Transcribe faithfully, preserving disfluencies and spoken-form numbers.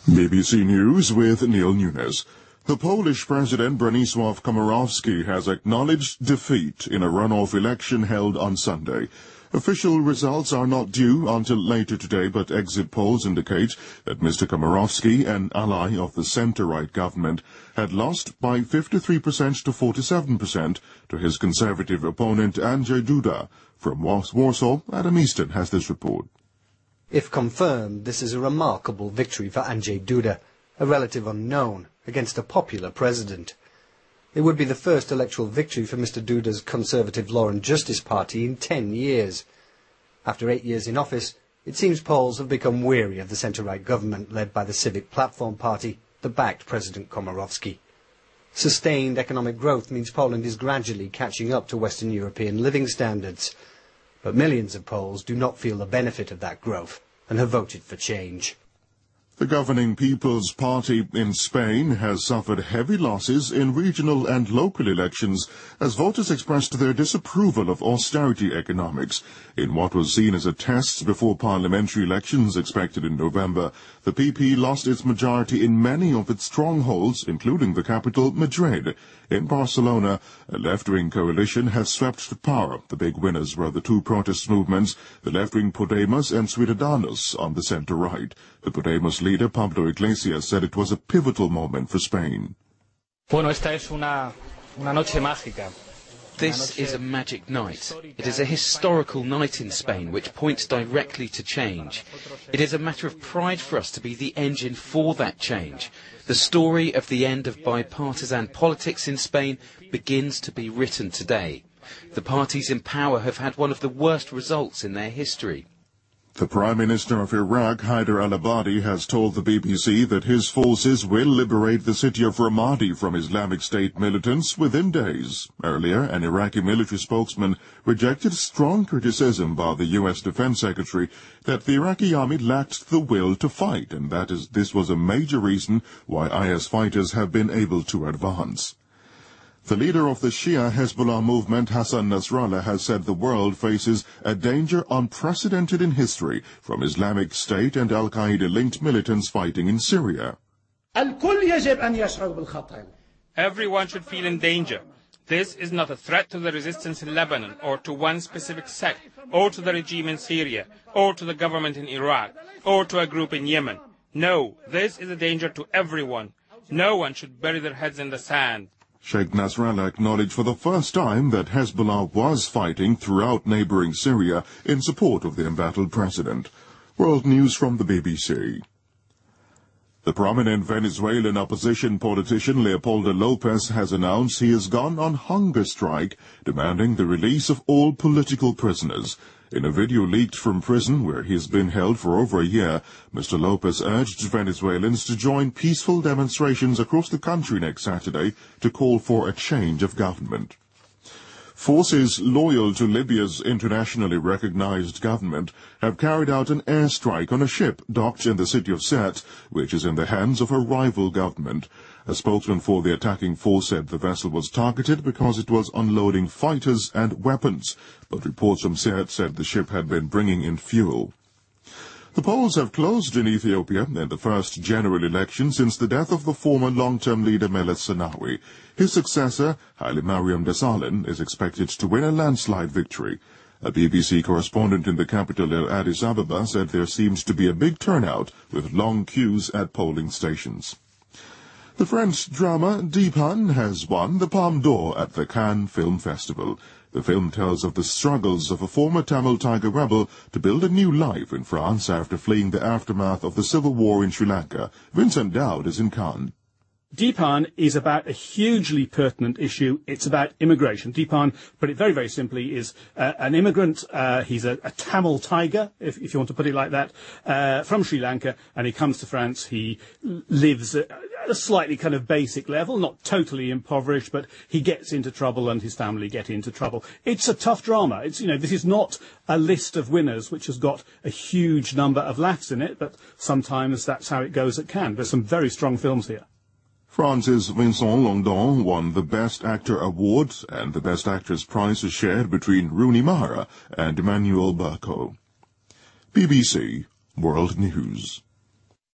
B B C News with Neil Nunes. The Polish President Bronisław Komorowski has acknowledged defeat in a runoff election held on Sunday. Official results are not due until later today, but exit polls indicate that Mister Komorowski, an ally of the centre-right government, had lost by fifty-three percent to forty-seven percent to his conservative opponent Andrzej Duda. From Warsaw, Adam Easton has this report. If confirmed, this is a remarkable victory for Andrzej Duda, a relative unknown, against a popular president. It would be the first electoral victory for Mister Duda's Conservative Law and Justice Party in ten years. After eight years in office, it seems Poles have become weary of the centre-right government led by the Civic Platform Party that backed President Komorowski. Sustained economic growth means Poland is gradually catching up to Western European living standards. But millions of Poles do not feel the benefit of that growth and have voted for change. The governing People's Party in Spain has suffered heavy losses in regional and local elections as voters expressed their disapproval of austerity economics. In what was seen as a test before parliamentary elections expected in November, the P P lost its majority in many of its strongholds, including the capital, Madrid. In Barcelona, a left-wing coalition has swept to power. The big winners were the two protest movements, the left-wing Podemos and Ciudadanos on the centre-right. The Podemos leader, Pablo Iglesias, said it was a pivotal moment for Spain. Bueno, esta es una, una noche mágica. This is a magic night. It is a historical night in Spain which points directly to change. It is a matter of pride for us to be the engine for that change. The story of the end of bipartisan politics in Spain begins to be written today. The parties in power have had one of the worst results in their history. The Prime Minister of Iraq, Haider al-Abadi, has told the B B C that his forces will liberate the city of Ramadi from Islamic State militants within days. Earlier, an Iraqi military spokesman rejected strong criticism by the U S Defense Secretary that the Iraqi army lacked the will to fight, and that is, this was a major reason why I S fighters have been able to advance. The leader of the Shia Hezbollah movement, Hassan Nasrallah, has said the world faces a danger unprecedented in history from Islamic State and Al-Qaeda-linked militants fighting in Syria. Everyone should feel in danger. This is not a threat to the resistance in Lebanon, or to one specific sect, or to the regime in Syria, or to the government in Iraq, or to a group in Yemen. No, this is a danger to everyone. No one should bury their heads in the sand. Sheikh Nasrallah acknowledged for the first time that Hezbollah was fighting throughout neighboring Syria in support of the embattled president. World News from the B B C. The prominent Venezuelan opposition politician Leopoldo López has announced he has gone on hunger strike, demanding the release of all political prisoners. In a video leaked from prison, where he has been held for over a year, Mister López urged Venezuelans to join peaceful demonstrations across the country next Saturday to call for a change of government. Forces loyal to Libya's internationally recognized government have carried out an airstrike on a ship docked in the city of Sirte, which is in the hands of a rival government. A spokesman for the attacking force said the vessel was targeted because it was unloading fighters and weapons, but reports from Sirte said the ship had been bringing in fuel. The polls have closed in Ethiopia in the first general election since the death of the former long-term leader Meles Zenawi. His successor, Haile Mariam Desalegn, is expected to win a landslide victory. A B B C correspondent in the capital, Addis Ababa, said there seems to be a big turnout with long queues at polling stations. The French drama Dupin has won the Palme d'Or at the Cannes Film Festival. The film tells of the struggles of a former Tamil Tiger rebel to build a new life in France after fleeing the aftermath of the civil war in Sri Lanka. Vincent Dowd is in Cannes. Dupin is about a hugely pertinent issue. It's about immigration. Dupin, put it very, very simply, is uh, an immigrant. Uh, he's a, a Tamil tiger, if, if you want to put it like that, uh, from Sri Lanka, and he comes to France. He lives at a slightly kind of basic level, not totally impoverished, but he gets into trouble and his family get into trouble. It's a tough drama. It's, you know, this is not a list of winners which has got a huge number of laughs in it, but sometimes that's how it goes at Cannes. There's some very strong films here. France's Vincent Lindon won the Best Actor award, and the Best Actress prize is shared between Rooney Mara and Emmanuel Berco. B B C World News.